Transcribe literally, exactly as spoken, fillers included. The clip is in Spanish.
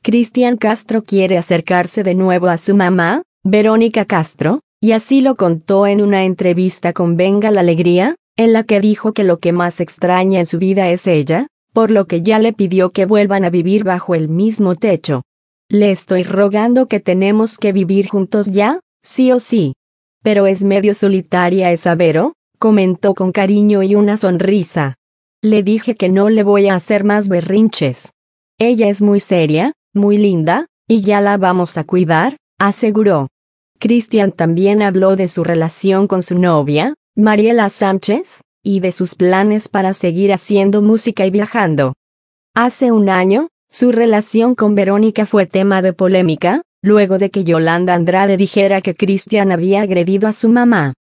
Cristian Castro quiere acercarse de nuevo a su mamá, Verónica Castro, y así lo contó en una entrevista con Venga la Alegría, en la que dijo que lo que más extraña en su vida es ella, por lo que ya le pidió que vuelvan a vivir bajo el mismo techo. Le estoy rogando que tenemos que vivir juntos ya, sí o sí. Pero es medio solitaria esa Vero, comentó con cariño y una sonrisa. Le dije que no le voy a hacer más berrinches. Ella es muy seria, muy linda, y ya la vamos a cuidar, aseguró. Cristian también habló de su relación con su novia, Mariela Sánchez, y de sus planes para seguir haciendo música y viajando. Hace un año, su relación con Verónica fue tema de polémica, luego de que Yolanda Andrade dijera que Cristian había agredido a su mamá.